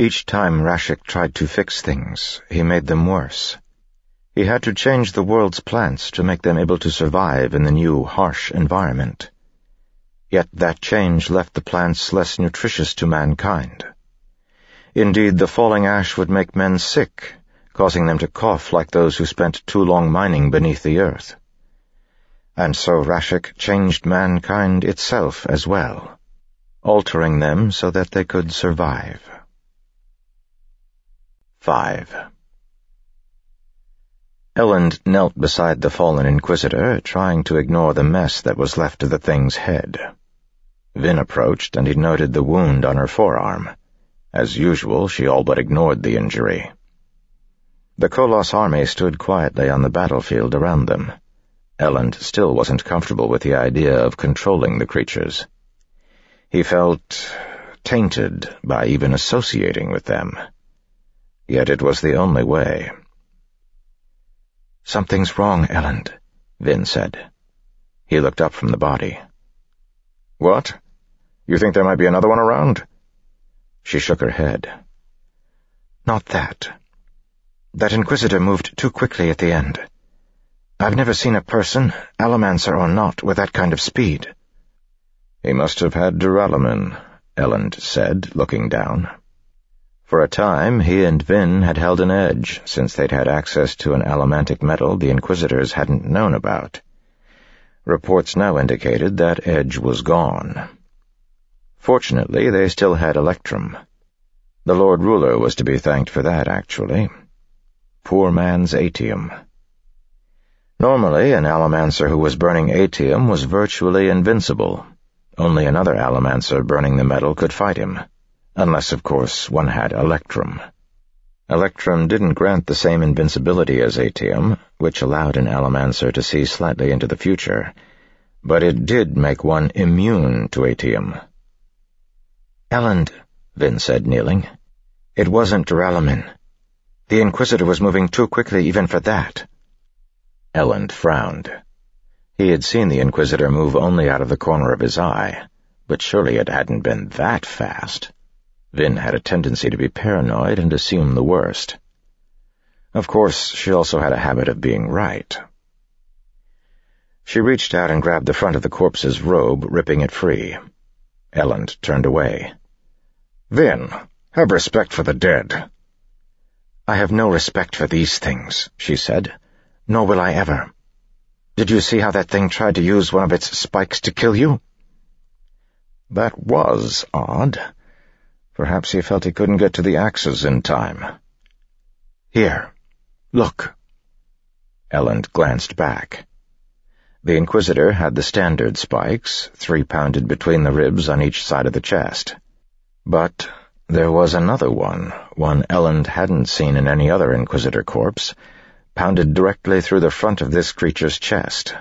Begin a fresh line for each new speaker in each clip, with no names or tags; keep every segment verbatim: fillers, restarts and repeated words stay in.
Each time Rashek tried to fix things, he made them worse. He had to change the world's plants to make them able to survive in the new, harsh environment. Yet that change left the plants less nutritious to mankind. Indeed, the falling ash would make men sick, causing them to cough like those who spent too long mining beneath the earth. And so Rashek changed mankind itself as well, altering them so that they could survive. Five. Elend knelt beside the fallen Inquisitor, trying to ignore the mess that was left of the thing's head. Vin approached, and he noted the wound on her forearm. As usual, she all but ignored the injury. The Koloss army stood quietly on the battlefield around them. Elend still wasn't comfortable with the idea of controlling the creatures. He felt tainted by even associating with them. Yet it was the only way. "Something's wrong, Elend," Vin said. He looked up from the body.
"What? You think there might be another one around?"
She shook her head. "Not that. That Inquisitor moved too quickly at the end. I've never seen a person, Allomancer or not, with that kind of speed."
"He must have had duralumin," Elend said, looking down.
For a time, he and Vin had held an edge, since they'd had access to an allomantic metal the Inquisitors hadn't known about. Reports now indicated that edge was gone. Fortunately, they still had Electrum. The Lord Ruler was to be thanked for that, actually. Poor man's atium. Normally, an Allomancer who was burning atium was virtually invincible. Only another Allomancer burning the metal could fight him. Unless, of course, one had Electrum. Electrum didn't grant the same invincibility as atium, which allowed an Allomancer to see slightly into the future, but it did make one immune to atium.
"Elend,"
Vin said, kneeling.
"It wasn't duralumin. The Inquisitor was moving too quickly even for that."
Elend frowned. He had seen the Inquisitor move only out of the corner of his eye, but surely it hadn't been that fast. Vin had a tendency to be paranoid and assume the worst. Of course, she also had a habit of being right. She reached out and grabbed the front of the corpse's robe, ripping it free. Elend turned away.
"Vin, have respect for the dead."
"I have no respect for these things," she said. "Nor will I ever. Did you see how that thing tried to use one of its spikes to kill you?"
That was odd. Perhaps he felt he couldn't get to the axes in time.
"Here, look."
Elend glanced back. The Inquisitor had the standard spikes, three pounded between the ribs on each side of the chest. But there was another one, one Elend hadn't seen in any other Inquisitor corpse, pounded directly through the front of this creature's chest.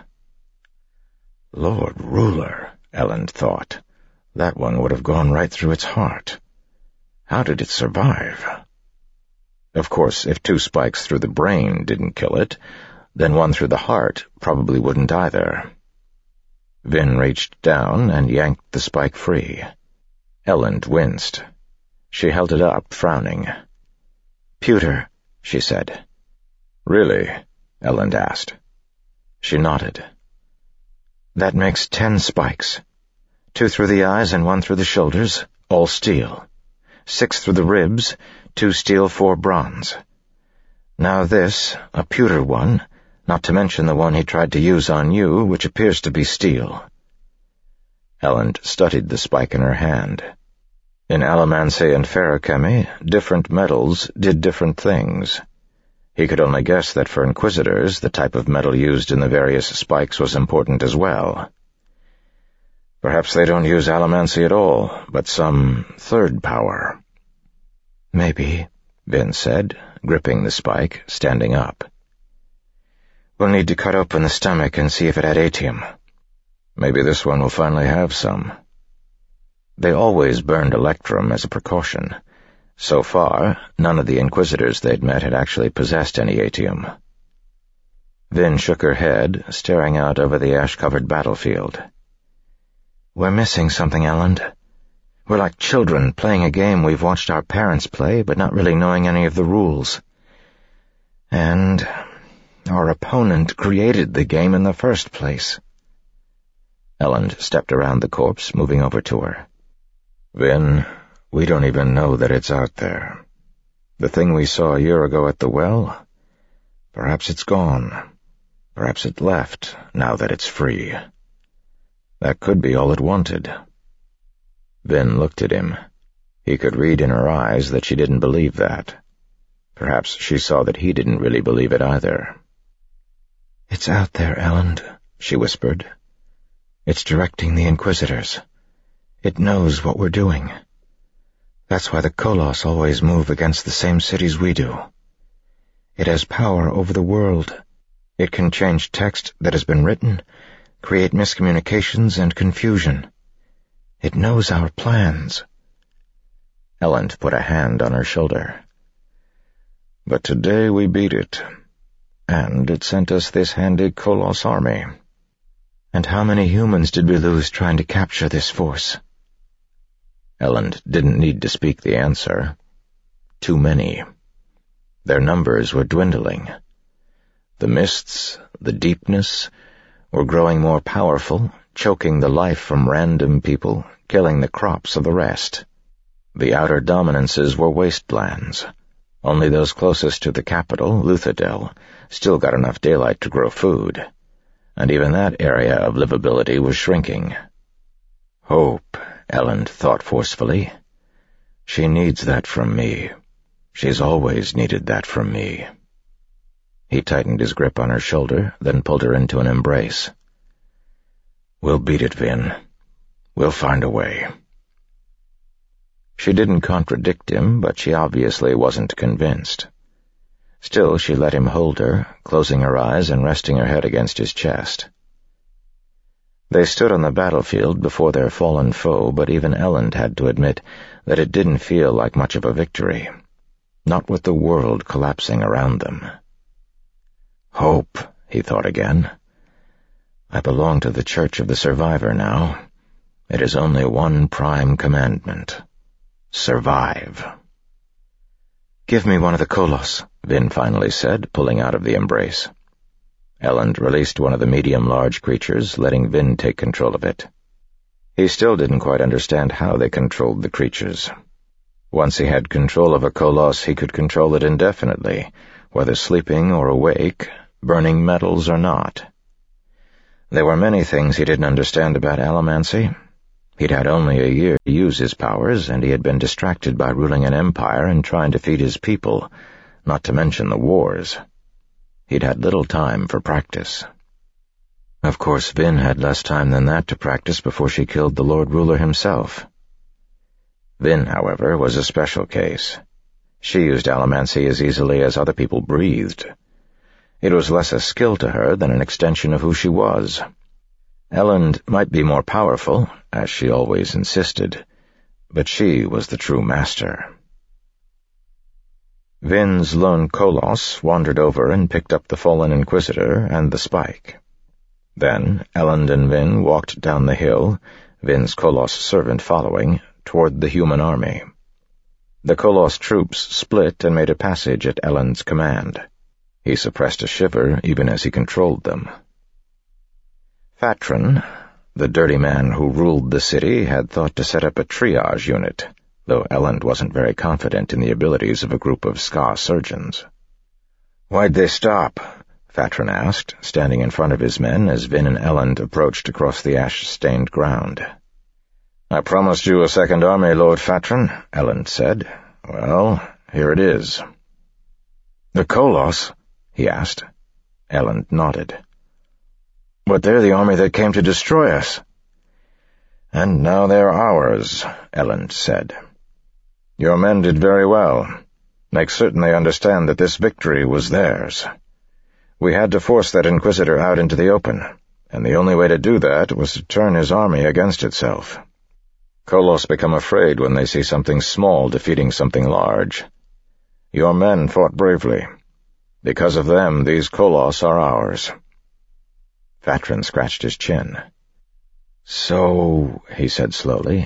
Lord Ruler, Elend thought. That one would have gone right through its heart. How did it survive? Of course, if two spikes through the brain didn't kill it, then one through the heart probably wouldn't either. Vin reached down and yanked the spike free. Elend winced. She held it up, frowning.
"Pewter," she said.
"Really?" Elend asked. She nodded.
"That makes ten spikes. Two through the eyes and one through the shoulders, all steel. Six through the ribs, two steel, four bronze. Now this, a pewter one, not to mention the one he tried to use on you, which appears to be steel."
Elend studied the spike in her hand. In allomancy and feruchemy, different metals did different things. He could only guess that for Inquisitors, the type of metal used in the various spikes was important as well. Perhaps they don't use allomancy at all, but some third power.
"Maybe,"
Vin said, gripping the spike, standing up.
"We'll need to cut open the stomach and see if it had atium."
"Maybe this one will finally have some." They always burned Electrum as a precaution. So far, none of the Inquisitors they'd met had actually possessed any atium. Vin shook her head, staring out over the ash-covered battlefield.
"We're missing something, Elend. We're like children playing a game we've watched our parents play, but not really knowing any of the rules. And our opponent created the game in the first place."
Elend stepped around the corpse, moving over to her. "Vin, we don't even know that it's out there. The thing we saw a year ago at the well, perhaps it's gone. Perhaps it left, now that it's free. That could be all it wanted." Vin looked at him. He could read in her eyes that she didn't believe that. Perhaps she saw that he didn't really believe it either.
"It's out there, Elend," she whispered. "It's directing the Inquisitors. It knows what we're doing. That's why the Koloss always move against the same cities we do. It has power over the world. It can change text that has been written, create miscommunications and confusion. It knows our plans."
Elend put a hand on her shoulder. "But today we beat it, and it sent us this handy Koloss army."
"And how many humans did we lose trying to capture this force?"
Elend didn't need to speak the answer. Too many. Their numbers were dwindling. The mists, the deepness, were growing more powerful, choking the life from random people, killing the crops of the rest. The outer dominances were wastelands. Only those closest to the capital, Luthadel, still got enough daylight to grow food, and even that area of livability was shrinking. "Hope," Elend thought forcefully. "She needs that from me. She's always needed that from me." He tightened his grip on her shoulder, then pulled her into an embrace. "We'll beat it, Vin. We'll find a way." She didn't contradict him, but she obviously wasn't convinced. Still, she let him hold her, closing her eyes and resting her head against his chest. They stood on the battlefield before their fallen foe, but even Elend had to admit that it didn't feel like much of a victory. Not with the world collapsing around them. "Hope," he thought again. "I belong to the Church of the Survivor now. It is only one prime commandment. Survive."
"Give me one of the Koloss,"
Vin finally said, pulling out of the embrace. Elend released one of the medium-large creatures, letting Vin take control of it. He still didn't quite understand how they controlled the creatures. Once he had control of a Koloss, he could control it indefinitely, whether sleeping or awake, burning metals or not. There were many things he didn't understand about allomancy. He'd had only a year to use his powers, and he had been distracted by ruling an empire and trying to feed his people, not to mention the wars. He'd had little time for practice. Of course, Vin had less time than that to practice before she killed the Lord Ruler himself. Vin, however, was a special case. She used allomancy as easily as other people breathed. It was less a skill to her than an extension of who she was. Elend might be more powerful, as she always insisted, but she was the true master. Vin's lone Koloss wandered over and picked up the fallen Inquisitor and the spike. Then Elend and Vin walked down the hill, Vin's Koloss servant following, toward the human army. The Koloss troops split and made a passage at Elend's command. He suppressed a shiver even as he controlled them. Fatron, the dirty man who ruled the city, had thought to set up a triage unit, though Elend wasn't very confident in the abilities of a group of Ska surgeons. "Why'd they stop?" Fatron asked, standing in front of his men as Vin and Elend approached across the ash-stained ground. "I promised you a second army, Lord Fatron," Elend said. "Well, here it is." "The Koloss?" he asked. Elend nodded. "But they're the army that came to destroy us." "And now they're ours," Elend said. "Your men did very well. Make certain they understand that this victory was theirs. We had to force that Inquisitor out into the open, and the only way to do that was to turn his army against itself. Koloss become afraid when they see something small defeating something large. Your men fought bravely. Because of them, these Koloss are ours." Fatron scratched his chin. "So," he said slowly,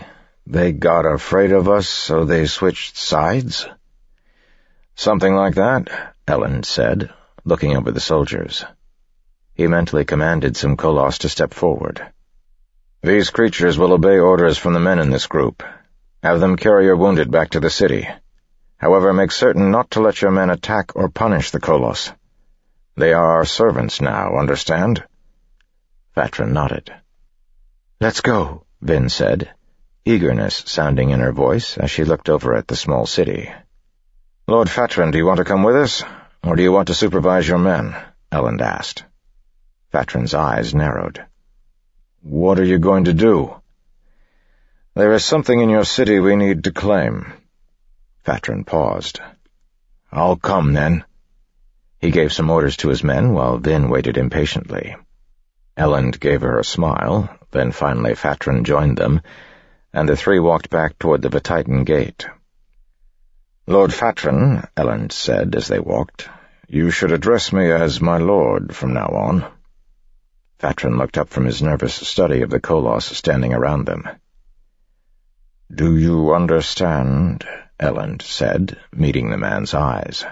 They got afraid of us, so they switched sides?"
"Something like that," Elend said, looking over the soldiers. He mentally commanded some Koloss to step forward. "These creatures will obey orders from the men in this group. Have them carry your wounded back to the city. However, make certain not to let your men attack or punish the Koloss. They are our servants now, understand?" Fatran nodded. "Let's go," Vin said, eagerness sounding in her voice as she looked over at the small city. "Lord Fatran, do you want to come with us, or do you want to supervise your men?" Elend asked. Fatran's eyes narrowed. "What are you going to do?" "There is something in your city we need to claim." Fatran paused. "I'll come, then." He gave some orders to his men while Vin waited impatiently. Elend gave her a smile, then finally Fatran joined them, and the three walked back toward the Vatitan gate. "Lord Fatran," Elend said as they walked, "you should address me as my lord from now on." Fatran looked up from his nervous study of the Koloss standing around them. "Do you understand?" Elend said, meeting the man's eyes.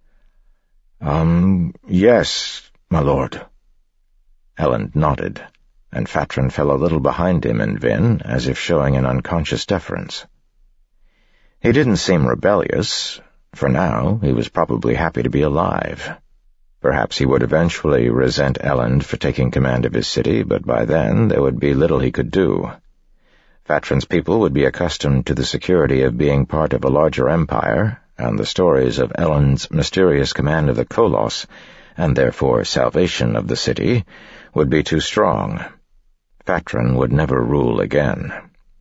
Um, yes, my lord." Elend nodded, and Fatran fell a little behind him and Vin, as if showing an unconscious deference. He didn't seem rebellious. For now, he was probably happy to be alive. Perhaps he would eventually resent Elend for taking command of his city, but by then there would be little he could do. Fatran's people would be accustomed to the security of being part of a larger empire, and the stories of Elend's mysterious command of the Koloss, and therefore salvation of the city, would be too strong. Fatran would never rule again.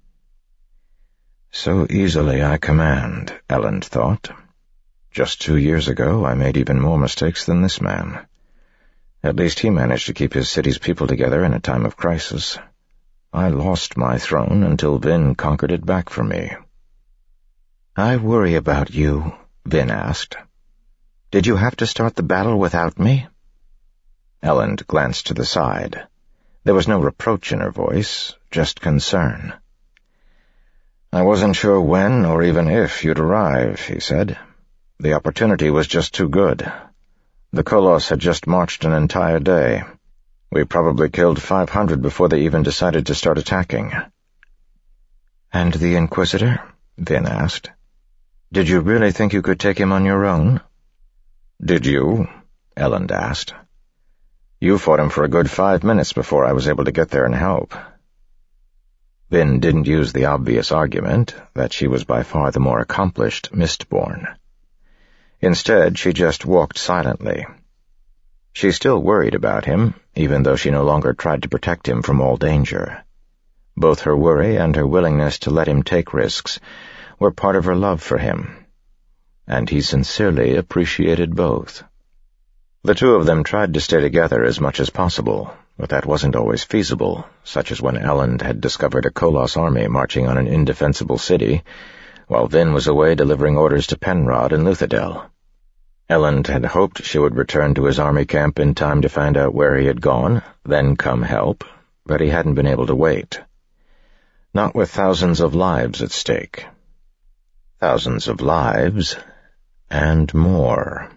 So easily I command, Elend thought. Just two years ago I made even more mistakes than this man. At least he managed to keep his city's people together in a time of crisis. I lost my throne until Vin conquered it back for me. "I worry about you," Vin asked. "Did you have to start the battle without me?" Elend glanced to the side. There was no reproach in her voice, just concern. "I wasn't sure when or even if you'd arrive," he said. "The opportunity was just too good. The Koloss had just marched an entire day. We probably killed five hundred before they even decided to start attacking." "And the Inquisitor?" Vin asked. "Did you really think you could take him on your own?" "Did you?" Elend asked. "You fought him for a good five minutes before I was able to get there and help." Vin didn't use the obvious argument that she was by far the more accomplished Mistborn. Instead, she just walked silently. She still worried about him, even though she no longer tried to protect him from all danger. Both her worry and her willingness to let him take risks were part of her love for him, and he sincerely appreciated both. The two of them tried to stay together as much as possible, but that wasn't always feasible, such as when Elend had discovered a Koloss army marching on an indefensible city, while Vin was away delivering orders to Penrod and Luthadel. Elend had hoped she would return to his army camp in time to find out where he had gone, then come help, but he hadn't been able to wait. Not with thousands of lives at stake. Thousands of lives, and more.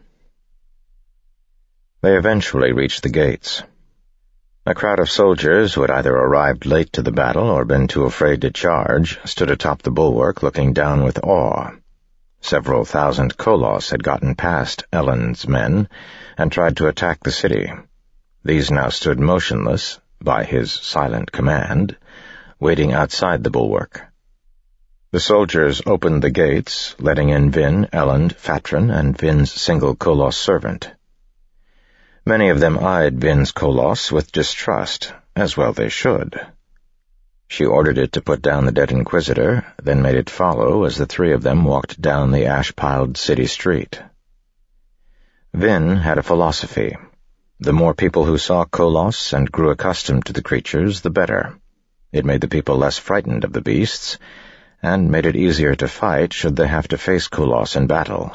They eventually reached the gates. A crowd of soldiers who had either arrived late to the battle or been too afraid to charge stood atop the bulwark looking down with awe. Several thousand Koloss had gotten past Elend's men and tried to attack the city. These now stood motionless, by his silent command, waiting outside the bulwark. The soldiers opened the gates, letting in Vin, Elend, Fatran, and Vin's single Koloss servant. Many of them eyed Vin's Koloss with distrust, as well they should. She ordered it to put down the dead Inquisitor, then made it follow as the three of them walked down the ash-piled city street. Vin had a philosophy. The more people who saw Koloss and grew accustomed to the creatures, the better. It made the people less frightened of the beasts, and made it easier to fight should they have to face Koloss in battle.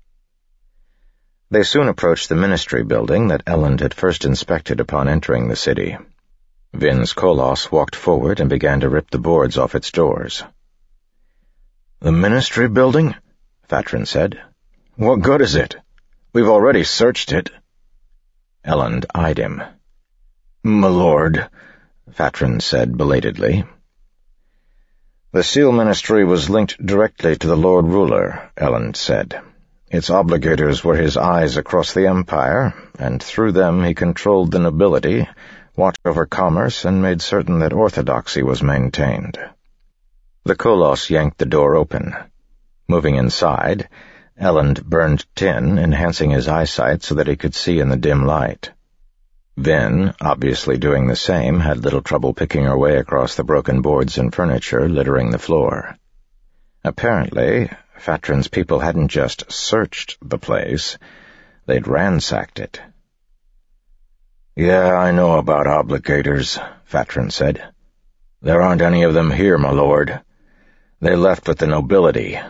They soon approached the ministry building that Elend had first inspected upon entering the city. Vin's Koloss walked forward and began to rip the boards off its doors.
"The Ministry building?" Fatrin said. "What good is it? We've already searched it."
Elend eyed him.
"My lord," Fatrin said belatedly.
"The Seal Ministry was linked directly to the Lord Ruler," Elend said. "Its obligators were his eyes across the Empire, and through them he controlled the nobility, watched over commerce, and made certain that orthodoxy was maintained." The Koloss yanked the door open. Moving inside, Elend burned tin, enhancing his eyesight so that he could see in the dim light. Vin, obviously doing the same, had little trouble picking her way across the broken boards and furniture littering the floor. Apparently, Fatrin's people hadn't just searched the place, they'd ransacked it.
"Yeah, I know about obligators," Fatrin said. "There aren't any of them here, my lord. They left with the nobility."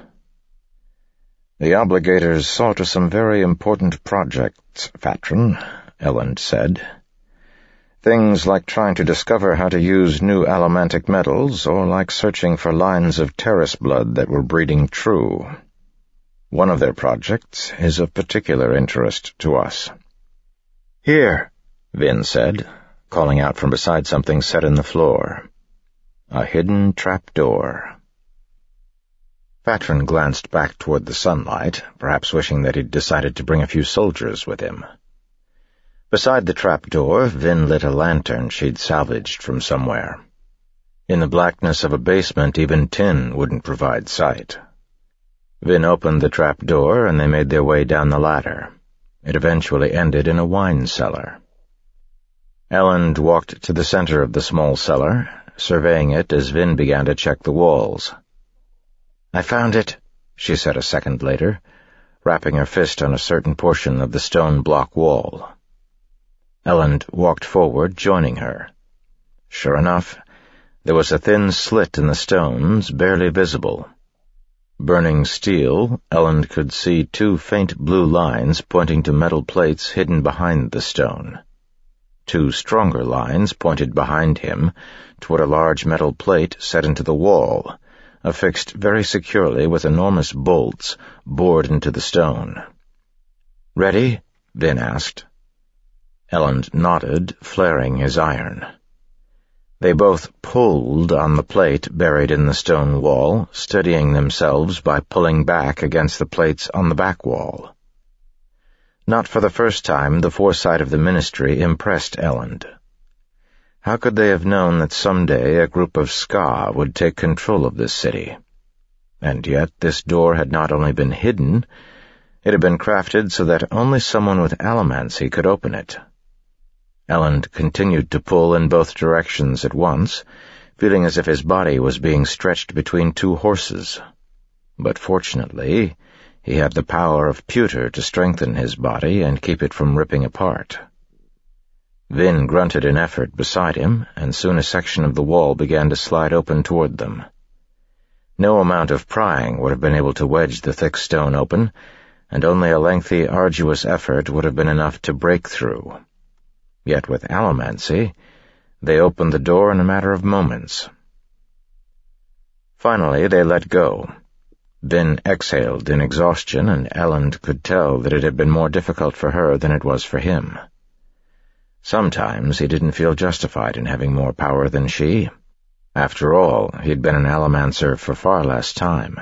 "The obligators saw to some very important projects, Fatrin," Elend said. "Things like trying to discover how to use new allomantic metals, or like searching for lines of Terris blood that were breeding true. One of their projects is of particular interest to us."
"Here,"
Vin said, calling out from beside something set in the floor. A hidden trapdoor. Fatrin glanced back toward the sunlight, perhaps wishing that he'd decided to bring a few soldiers with him. Beside the trapdoor, Vin lit a lantern she'd salvaged from somewhere. In the blackness of a basement, even tin wouldn't provide sight. Vin opened the trapdoor, and they made their way down the ladder. It eventually ended in a wine cellar. Elend walked to the center of the small cellar, surveying it as Vin began to check the walls. "I found it," she said a second later, rapping her fist on a certain portion of the stone block wall. Elend walked forward, joining her. Sure enough, there was a thin slit in the stones, barely visible. Burning steel, Elend could see two faint blue lines pointing to metal plates hidden behind the stone. Two stronger lines pointed behind him toward a large metal plate set into the wall, affixed very securely with enormous bolts bored into the stone. "Ready?" Vin asked. Elend nodded, flaring his iron. They both pulled on the plate buried in the stone wall, steadying themselves by pulling back against the plates on the back wall. Not for the first time, the foresight of the Ministry impressed Elend. How could they have known that someday a group of Ska would take control of this city? And yet this door had not only been hidden, it had been crafted so that only someone with allomancy could open it. Elend continued to pull in both directions at once, feeling as if his body was being stretched between two horses. But fortunately, he had the power of pewter to strengthen his body and keep it from ripping apart. Vin grunted in effort beside him, and soon a section of the wall began to slide open toward them. No amount of prying would have been able to wedge the thick stone open, and only a lengthy, arduous effort would have been enough to break through. Yet with allomancy, they opened the door in a matter of moments. Finally, they let go. Vin exhaled in exhaustion, and Elend could tell that it had been more difficult for her than it was for him. Sometimes he didn't feel justified in having more power than she. After all, he'd been an allomancer for far less time.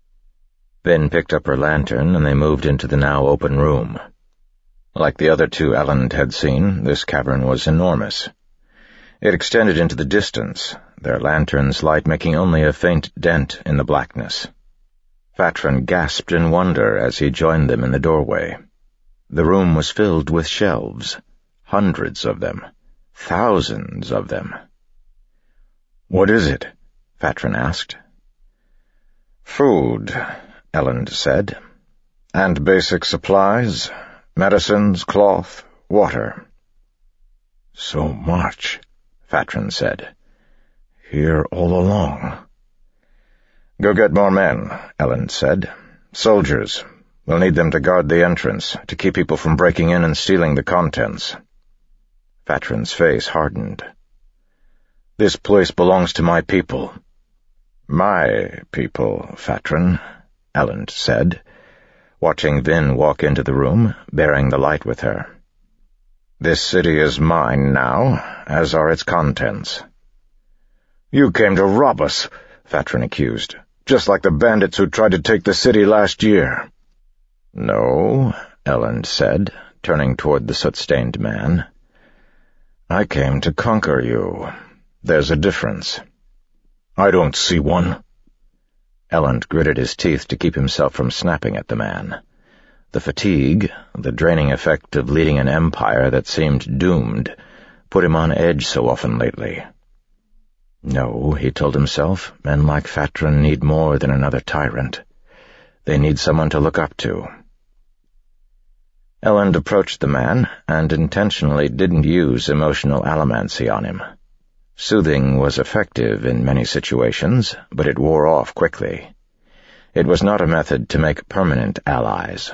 Vin picked up her lantern, and they moved into the now open room. Like the other two Elend had seen, this cavern was enormous. It extended into the distance, their lantern's light making only a faint dent in the blackness. Fatrin gasped in wonder as he joined them in the doorway. The room was filled with shelves, hundreds of them, thousands of them.
"What is it?"
Fatrin asked.
"Food," Elend said. "And basic supplies, medicines, cloth, water." "So much," Fatrin said. "Here all along."
"Go get more men," Elend said. "Soldiers. We'll need them to guard the entrance, to keep people from breaking in and stealing the contents." Fatrin's face hardened.
"This place belongs to my people." My people, Fatrin, Elend said, watching Vin walk into the room, bearing the light with her. This city is mine now, as are its contents. You came to rob us, Fatrin accused, just like the bandits who tried to take the city last year. No, Elend said, turning toward the soot-stained man. I came to conquer you. There's a difference. I don't see one. Elend gritted his teeth to keep himself from snapping at the man. The fatigue, the draining effect of leading an empire that seemed doomed, put him on edge so often lately. No, he told himself, men like Fatrin need more than another tyrant. They need someone to look up to. Elend approached the man and intentionally didn't use emotional allomancy on him. Soothing was effective in many situations, but it wore off quickly. It was not a method to make permanent allies.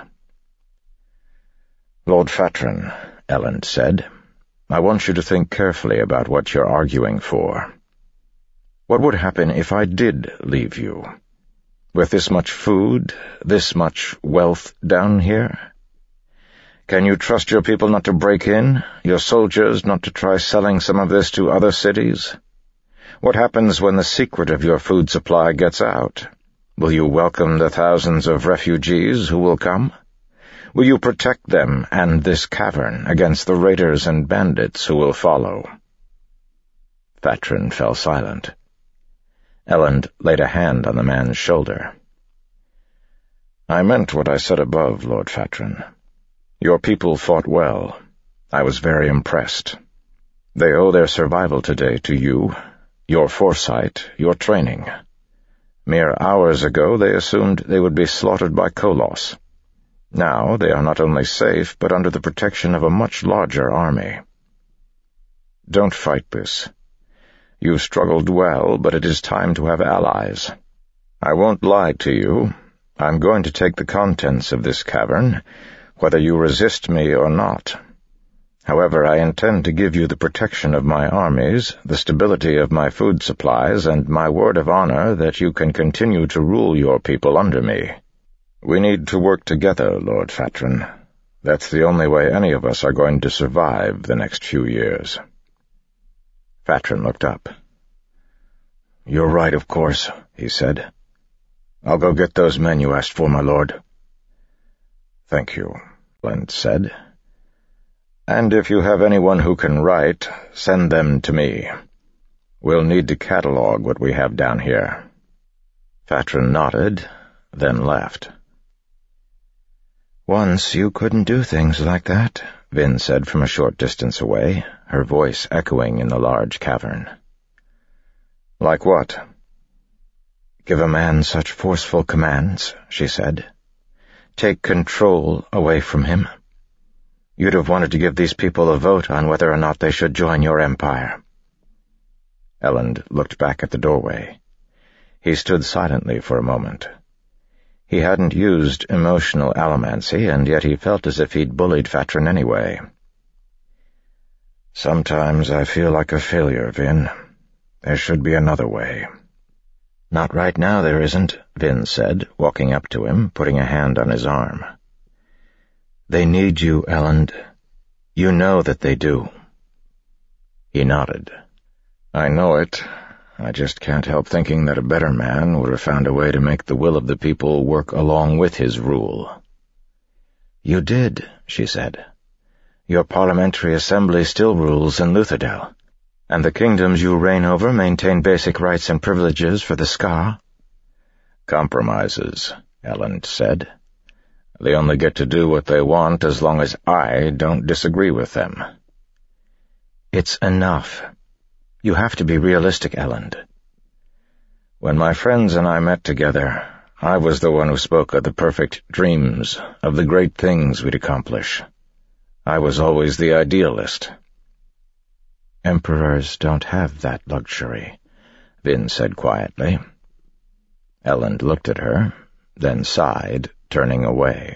Lord Fatrin, Elend said, I want you to think carefully about what you're arguing for. What would happen if I did leave you? With this much food, this much wealth down here? Can you trust your people not to break in, your soldiers not to try selling some of this to other cities? What happens when the secret of your food supply gets out? Will you welcome the thousands of refugees who will come? Will you protect them and this cavern against the raiders and bandits who will follow? Fatrin fell silent. Elend laid a hand on the man's shoulder. I meant what I said above, Lord Fatrin. Your people fought well. I was very impressed. They owe their survival today to you, your foresight, your training. Mere hours ago they assumed they would be slaughtered by Koloss. Now they are not only safe, but under the protection of a much larger army. Don't fight this. You've struggled well, but it is time to have allies. I won't lie to you. I'm going to take the contents of this cavern, whether you resist me or not. However, I intend to give you the protection of my armies, the stability of my food supplies, and my word of honor that you can continue to rule your people under me. We need to work together, Lord Fatrin. That's the only way any of us are going to survive the next few years. Fatrin looked up. You're right, of course, he said. I'll go get those men you asked for, my lord. Thank you, Elend said. And if you have anyone who can write, send them to me. We'll need to catalog what we have down here. Fatrin nodded, then left. Once you couldn't do things like that, Vin said from a short distance away, her voice echoing in the large cavern. Like what? Give a man such forceful commands, she said. Take control away from him. You'd have wanted to give these people a vote on whether or not they should join your empire. Elend looked back at the doorway. He stood silently for a moment. He hadn't used emotional allomancy, and yet he felt as if he'd bullied Fatrin anyway. Sometimes I feel like a failure, Vin. There should be another way. Not right now, there isn't, Vin said, walking up to him, putting a hand on his arm. They need you, Elend. You know that they do. He nodded. I know it. I just can't help thinking that a better man would have found a way to make the will of the people work along with his rule. You did, she said. Your parliamentary assembly still rules in Luthadel, and the kingdoms you reign over maintain basic rights and privileges for the Skaa. Compromises, Elend said. They only get to do what they want as long as I don't disagree with them. It's enough. You have to be realistic, Elend. When my friends and I met together, I was the one who spoke of the perfect dreams, of the great things we'd accomplish. I was always the idealist. Emperors don't have that luxury, Vin said quietly. Elend looked at her, then sighed, turning away.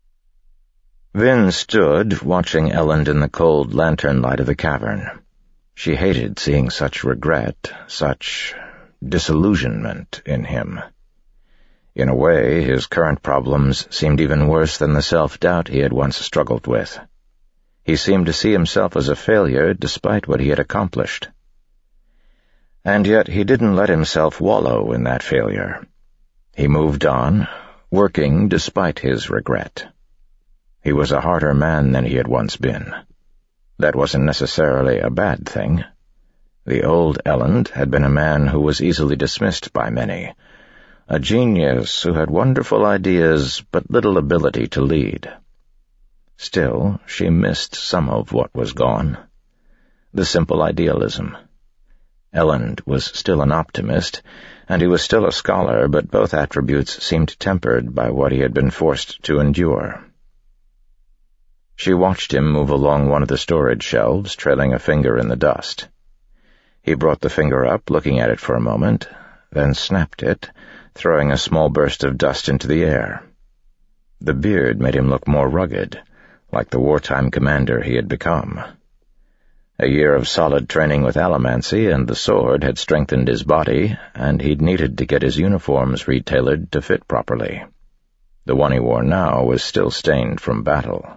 Vin stood, watching Elend in the cold lantern light of the cavern.
She hated seeing such regret, such disillusionment in him. In a way, his current problems seemed even worse than the self-doubt he had once struggled with. He seemed to see himself as a failure despite what he had accomplished. And yet he didn't let himself wallow in that failure. He moved on, working despite his regret. He was a harder man than he had once been. That wasn't necessarily a bad thing. The old Elend had been a man who was easily dismissed by many, a genius who had wonderful ideas but little ability to lead. Still, she missed some of what was gone. The simple idealism. Elend was still an optimist, and he was still a scholar, but both attributes seemed tempered by what he had been forced to endure. She watched him move along one of the storage shelves, trailing a finger in the dust. He brought the finger up, looking at it for a moment, then snapped it, throwing a small burst of dust into the air. The beard made him look more rugged, like the wartime commander he had become. A year of solid training with allomancy and the sword had strengthened his body, and he'd needed to get his uniforms retailored to fit properly. The one he wore now was still stained from battle.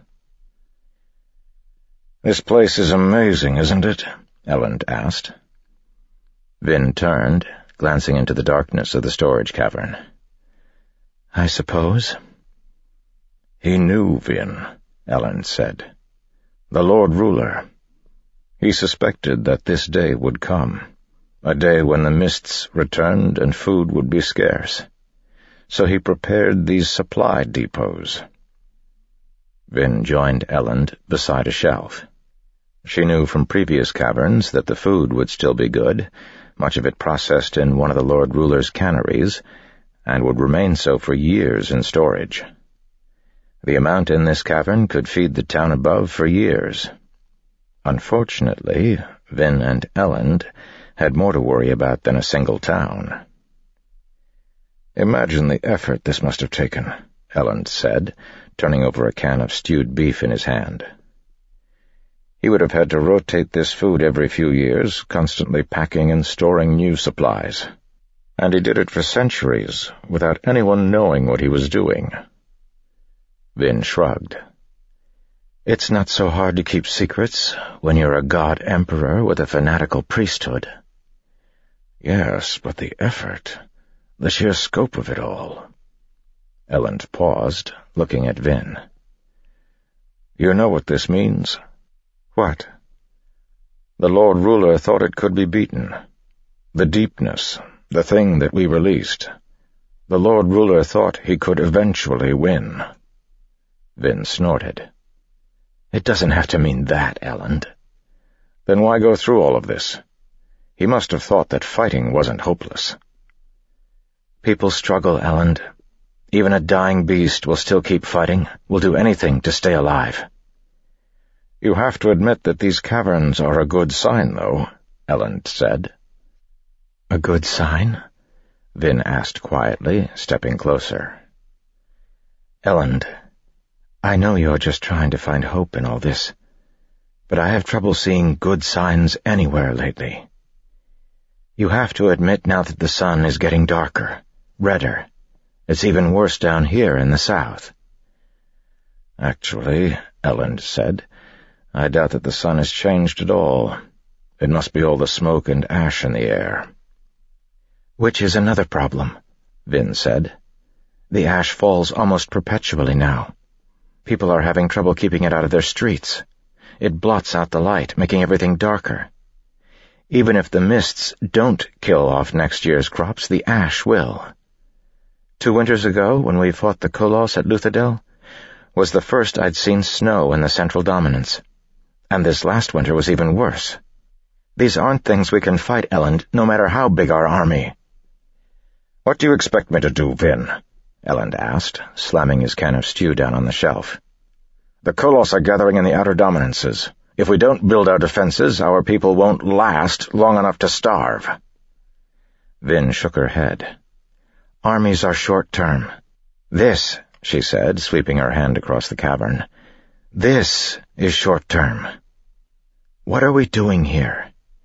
"This place is amazing, isn't it?" Elend asked. Vin turned, glancing into the darkness of the storage cavern. "I suppose." "He knew Vin," Elend said. "The Lord Ruler. He suspected that this day would come, a day when the mists returned and food would be scarce. So he prepared these supply depots." Vin joined Elend beside a shelf. She knew from previous caverns that the food would still be good, much of it processed in one of the Lord Ruler's canneries, and would remain so for years in storage. The amount in this cavern could feed the town above for years. Unfortunately, Vin and Elend had more to worry about than a single town. "Imagine the effort this must have taken," Elend said, turning over a can of stewed beef in his hand. "He would have had to rotate this food every few years, constantly packing and storing new supplies. And he did it for centuries, without anyone knowing what he was doing." Vin shrugged. "It's not so hard to keep secrets when you're a god emperor with a fanatical priesthood." "Yes, but the effort, the sheer scope of it all." Elend paused, looking at Vin. "You know what this means?" "What?" "The Lord Ruler thought it could be beaten. The deepness, the thing that we released. The Lord Ruler thought he could eventually win." Vin snorted. "It doesn't have to mean that, Elend." "Then why go through all of this? He must have thought that fighting wasn't hopeless." "People struggle, Elend. Even a dying beast will still keep fighting, will do anything to stay alive." "You have to admit that these caverns are a good sign, though," Elend said. "A good sign?" Vin asked quietly, stepping closer. "Elend, I know you're just trying to find hope in all this, but I have trouble seeing good signs anywhere lately. You have to admit now that the sun is getting darker, redder. It's even worse down here in the south." "Actually," Elend said, "I doubt that the sun has changed at all. It must be all the smoke and ash in the air." "Which is another problem," Vin said. "The ash falls almost perpetually now. People are having trouble keeping it out of their streets. It blots out the light, making everything darker. Even if the mists don't kill off next year's crops, the ash will. Two winters ago, when we fought the Koloss at Luthadel, was the first I'd seen snow in the Central Dominance. And this last winter was even worse. These aren't things we can fight, Elend, no matter how big our army." "What do you expect me to do, Vin?" Elend asked, slamming his can of stew down on the shelf. "The Koloss are gathering in the outer dominances. If we don't build our defenses, our people won't last long enough to starve." Vin shook her head. "Armies are short-term. This," she said, sweeping her hand across the cavern, "this is short-term. What are we doing here?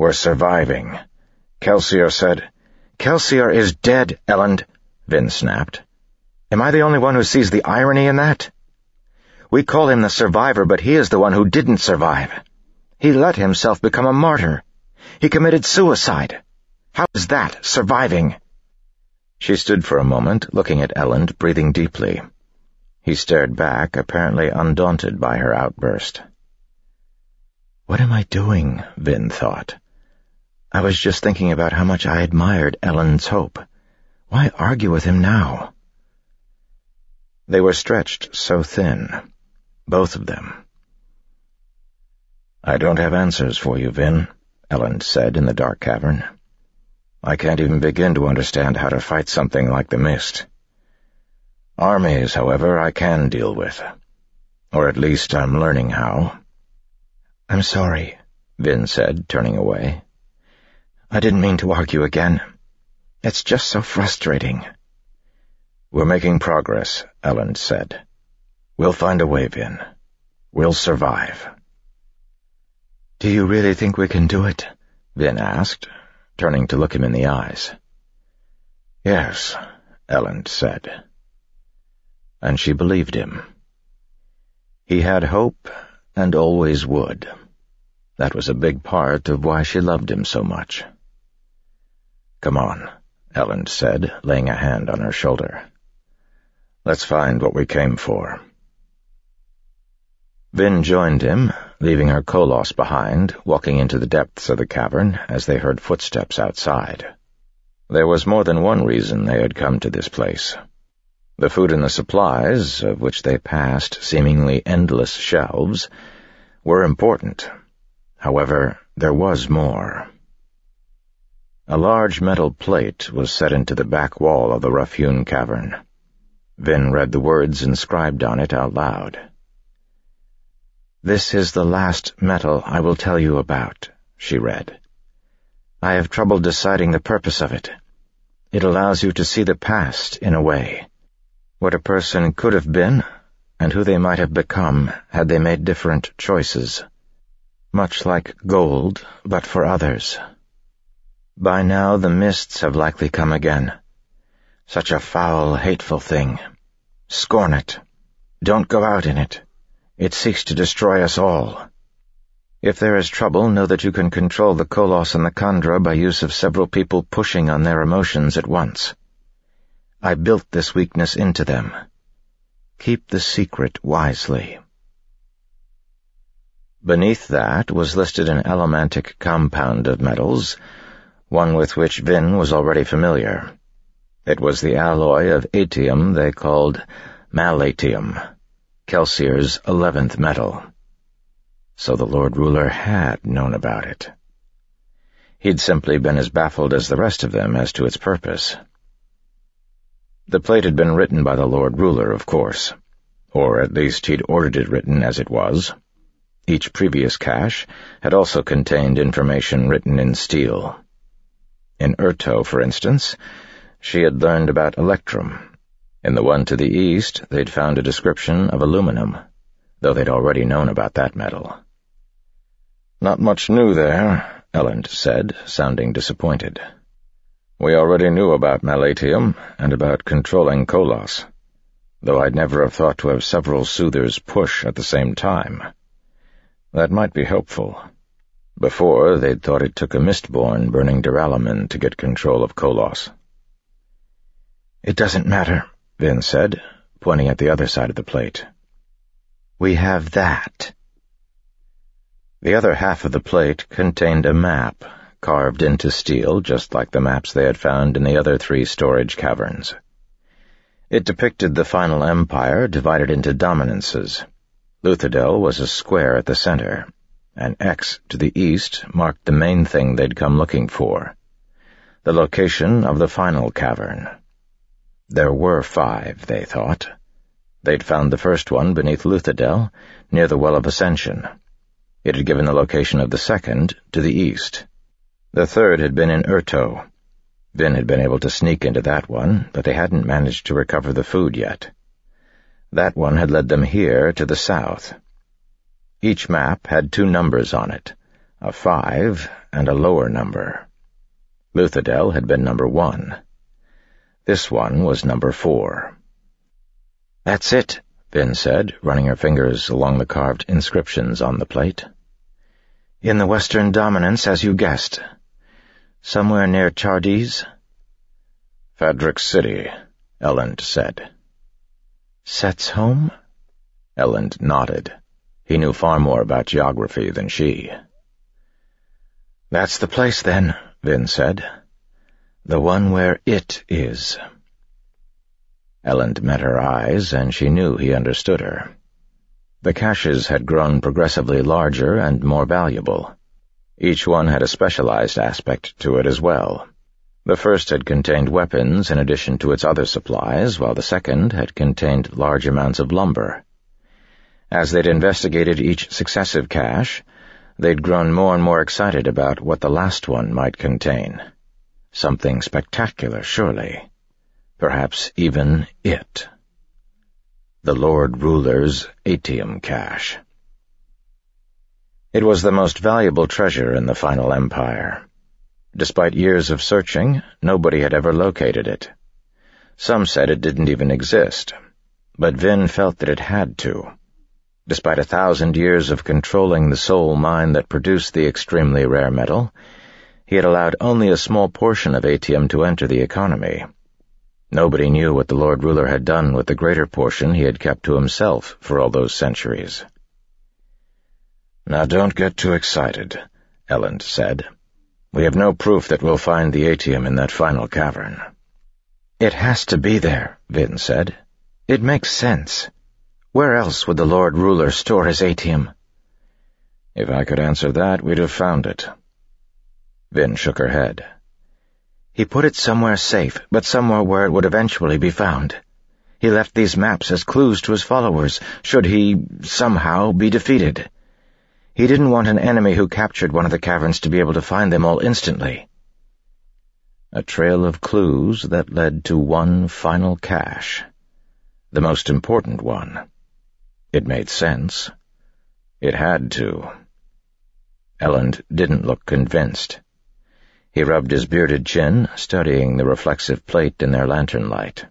We're surviving. Kelsier said.
Kelsier is dead, Elend, Vin snapped. Am I the only one who sees the irony in that? We call him the survivor, but he is the one who didn't survive. He let himself become a martyr. He committed suicide. How is that surviving?
She stood for a moment, looking at Elend, breathing deeply. He stared back, apparently undaunted by her outburst. What am I doing? Vin thought. I was just thinking about how much I admired Elend's hope. Why argue with him now? They were stretched so thin, both of them. I don't have answers for you, Vin, Elend said in the dark cavern. I can't even begin to understand how to fight something like the Mist. Armies, however, I can deal with. Or at least I'm learning how. I'm sorry, Vin said, turning away. I didn't mean to argue again. It's just so frustrating. We're making progress, Elend said. We'll find a way, Vin. We'll survive. Do you really think we can do it? Vin asked, turning to look him in the eyes. Yes, Elend said. And she believed him. He had hope and always would. That was a big part of why she loved him so much. Come on, Elend said, laying a hand on her shoulder. Let's find what we came for. Vin joined him, leaving her Koloss behind, walking into the depths of the cavern as they heard footsteps outside. There was more than one reason they had come to this place. The food and the supplies, of which they passed seemingly endless shelves, were important. However, there was more. A large metal plate was set into the back wall of the rough-hewn cavern. Vin read the words inscribed on it out loud. This is the last metal I will tell you about, she read. I have trouble deciding the purpose of it. It allows you to see the past in a way, what a person could have been, and who they might have become had they made different choices. Much like gold, but for others. By now the mists have likely come again. Such a foul, hateful thing. Scorn it. Don't go out in it. It seeks to destroy us all. If there is trouble, know that you can control the Koloss and the Kandra by use of several people pushing on their emotions at once. I built this weakness into them. Keep the secret wisely. Beneath that was listed an allomantic compound of metals, one with which Vin was already familiar. It was the alloy of atium they called malatium, Kelsier's eleventh metal. So the Lord Ruler had known about it. He'd simply been as baffled as the rest of them as to its purpose. The plate had been written by the Lord Ruler, of course, or at least he'd ordered it written as it was. Each previous cache had also contained information written in steel. In Urto, for instance, she had learned about electrum. In the one to the east, they'd found a description of aluminum, though they'd already known about that metal. Not much new there, Elend said, sounding disappointed. We already knew about malatium and about controlling Koloss, though I'd never have thought to have several soothers push at the same time. That might be helpful. Before, they'd thought it took a Mistborn burning Duralumin to get control of Koloss. It doesn't matter, Vin said, pointing at the other side of the plate. We have that. The other half of the plate contained a map, carved into steel just like the maps they had found in the other three storage caverns. It depicted the final empire divided into dominances. Luthadel was a square at the center. An X to the east marked the main thing they'd come looking for, the location of the final cavern. There were five, they thought. They'd found the first one beneath Luthadel, near the Well of Ascension. It had given the location of the second to the east. The third had been in Urto. Vin had been able to sneak into that one, but they hadn't managed to recover the food yet. That one had led them here to the south. Each map had two numbers on it, A five and a lower number. Luthadel had been number one. This one was number four.
"That's it," Vin said, running her fingers along the carved inscriptions on the plate. "In the Western Dominance, as you guessed. Somewhere near Chardes."
"Fadrix City," Elend said.
"Set's home?"
Elend nodded. He knew far more about geography than she.
"That's the place, then," Vin said. "The one where it is."
Elend met her eyes, and she knew he understood her. The caches had grown progressively larger and more valuable. Each one had a specialized aspect to it as well. The first had contained weapons in addition to its other supplies, while the second had contained large amounts of lumber. As they'd investigated each successive cache, they'd grown more and more excited about what the last one might contain. Something spectacular, surely. Perhaps even it. The Lord Ruler's Atium cache. It was the most valuable treasure in the Final Empire. Despite years of searching, nobody had ever located it. Some said it didn't even exist, but Vin felt that it had to. Despite a thousand years of controlling the soul mine that produced the extremely rare metal, he had allowed only a small portion of Atium to enter the economy. Nobody knew what the Lord Ruler had done with the greater portion he had kept to himself for all those centuries. "Now don't get too excited," Elend said. "We have no proof that we'll find the Atium in that final cavern."
"It has to be there," Vin said. "It makes sense. Where else would the Lord Ruler store his Atium?"
"If I could answer that, we'd have found it." Vin shook her head.
"He put it somewhere safe, but somewhere where it would eventually be found. He left these maps as clues to his followers, should he, somehow, be defeated. He didn't want an enemy who captured one of the caverns to be able to find them all instantly."
A trail of clues that led to one final cache. The most important one. It made sense. It had to. Elend didn't look convinced. He rubbed his bearded chin, studying the reflexive plate in their lantern light.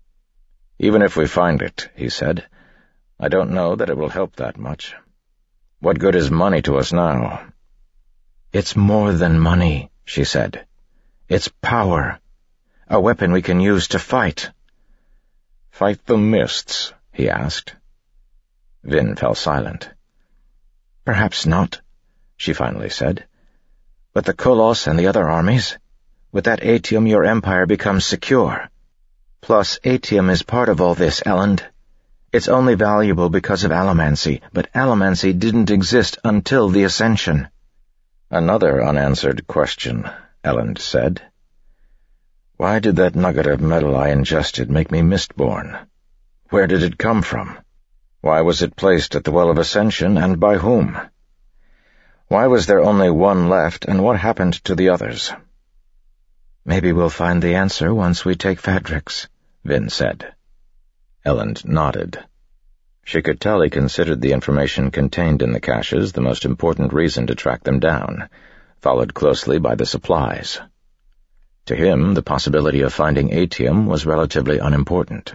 "Even if we find it," he said, "I don't know that it will help that much. What good is money to us now?"
"It's more than money," she said. "It's power. A weapon we can use to fight."
"Fight the Mists?" he asked.
Vin fell silent. "Perhaps not," she finally said. "But the Koloss and the other armies? With that Atium your empire becomes secure. Plus, Atium is part of all this, Elend. It's only valuable because of Allomancy, but Allomancy didn't exist until the Ascension."
"Another unanswered question," Elend said. "Why did that nugget of metal I ingested make me Mistborn? Where did it come from? Why was it placed at the Well of Ascension, and by whom? Why was there only one left, and what happened to the others?"
"Maybe we'll find the answer once we take Fadrix," Vin said.
Elend nodded. She could tell he considered the information contained in the caches the most important reason to track them down, followed closely by the supplies. To him, the possibility of finding Atium was relatively unimportant.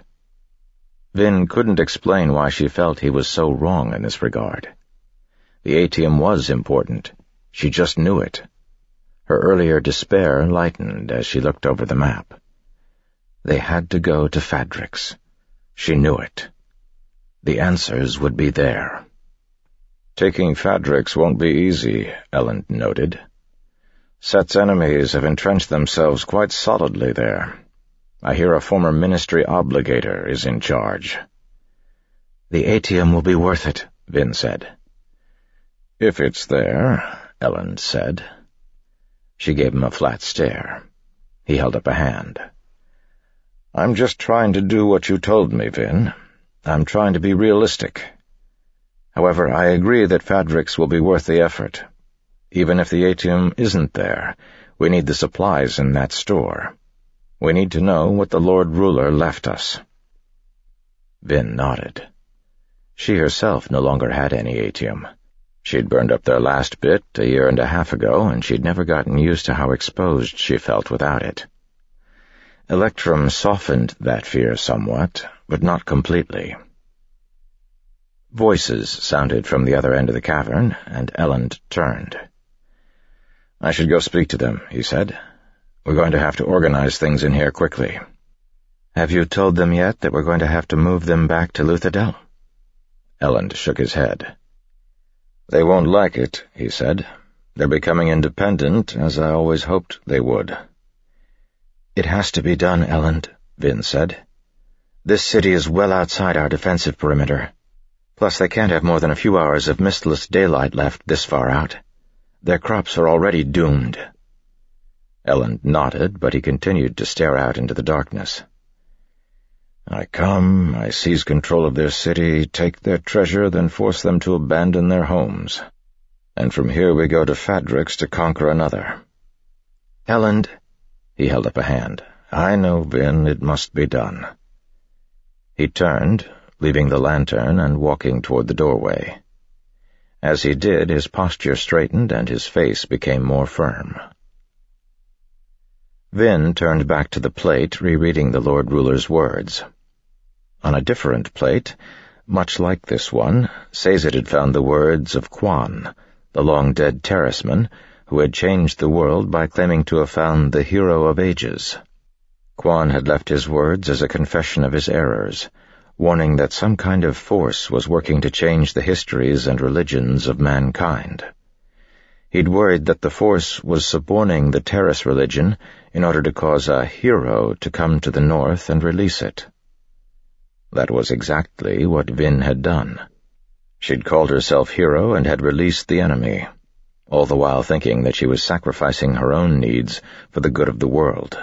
Vin couldn't explain why she felt he was so wrong in this regard. The Atium was important. She just knew it. Her earlier despair lightened as she looked over the map. They had to go to Fadrix. She knew it. The answers would be there. "Taking Fadrix won't be easy," Elend noted. "Set's enemies have entrenched themselves quite solidly there. I hear a former Ministry obligator is in charge."
"The Atium will be worth it," Vin said.
"If it's there," Elend said.
She gave him a flat stare. He held up a hand.
"I'm just trying to do what you told me, Vin. I'm trying to be realistic. However, I agree that Fadrix will be worth the effort. Even if the Atium isn't there, we need the supplies in that store. We need to know what the Lord Ruler left us."
Vin nodded. She herself no longer had any Atium.
She'd burned up their last bit a year and a half ago, and she'd never gotten used to how exposed she felt without it. Electrum softened that fear somewhat, but not completely. Voices sounded from the other end of the cavern, and Elend turned. "I should go speak to them," he said. "We're going to have to organize things in here quickly." "Have you told them yet that we're going to have to move them back to Luthadel?" Elend shook his head. "They won't like it," he said. "They're becoming independent, as I always hoped they would." "It has to be done, Elend," Vin said. "This city is well outside our defensive perimeter. Plus they can't have more than a few hours of mistless daylight left this far out. Their crops are already doomed." Elend nodded, but he continued to stare out into the darkness. "I come, I seize control of their city, take their treasure, then force them to abandon their homes. And from here we go to Fadrix to conquer another." "Elend," he held up a hand. "I know, Vin, it must be done." He turned, leaving the lantern and walking toward the doorway. As he did, his posture straightened and his face became more firm. Vin turned back to the plate, rereading the Lord Ruler's words. On a different plate, much like this one, Sazed had found the words of Quan, the long-dead terraceman, who had changed the world by claiming to have found the hero of ages. Quan had left his words as a confession of his errors, warning that some kind of force was working to change the histories and religions of mankind. He'd worried that the force was suborning the Terrace religion in order to cause a hero to come to the north and release it. That was exactly what Vin had done. She'd called herself hero and had released the enemy, all the while thinking that she was sacrificing her own needs for the good of the world.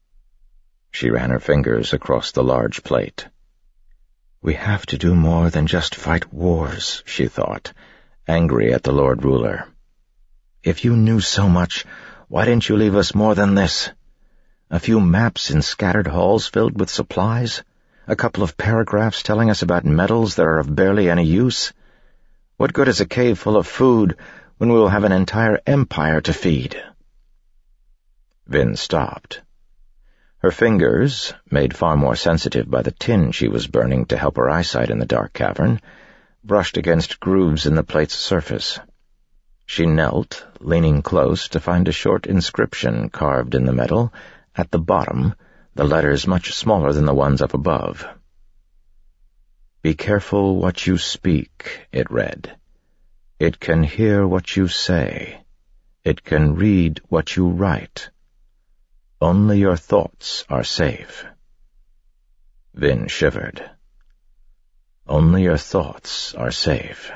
She ran her fingers across the large plate. "We have to do more than just fight wars," she thought, angry at the Lord Ruler. "If you knew so much, why didn't you leave us more than this? A few maps in scattered halls filled with supplies? A couple of paragraphs telling us about metals that are of barely any use? What good is a cave full of food when we will have an entire empire to feed?" Vin stopped. Her fingers, made far more sensitive by the tin she was burning to help her eyesight in the dark cavern, brushed against grooves in the plate's surface. She knelt, leaning close to find a short inscription carved in the metal, at the bottom, the letters much smaller than the ones up above. "Be careful what you speak," it read. "It can hear what you say. It can read what you write. Only your thoughts are safe." Vin shivered. Only your thoughts are safe.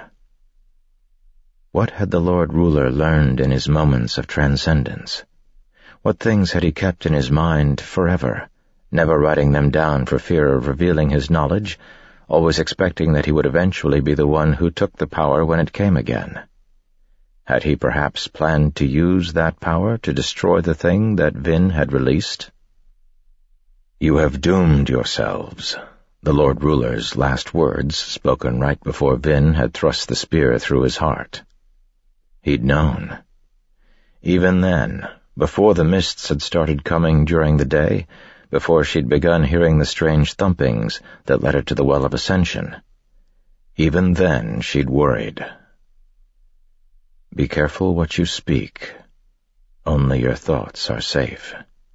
What had the Lord Ruler learned in his moments of transcendence? What things had he kept in his mind forever, never writing them down for fear of revealing his knowledge, always expecting that he would eventually be the one who took the power when it came again? Had he perhaps planned to use that power to destroy the thing that Vin had released? "You have doomed yourselves," the Lord Ruler's last words, spoken right before Vin had thrust the spear through his heart. He'd known. Even then, before the mists had started coming during the day, before she'd begun hearing the strange thumpings that led her to the Well of Ascension, even then she'd worried. Be careful what you speak. Only your thoughts are safe.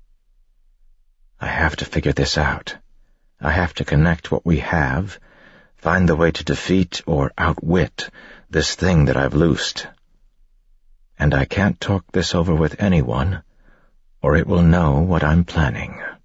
I have to figure this out. I have to connect what we have, find the way to defeat or outwit this thing that I've loosed. And I can't talk this over with anyone, or it will know what I'm planning.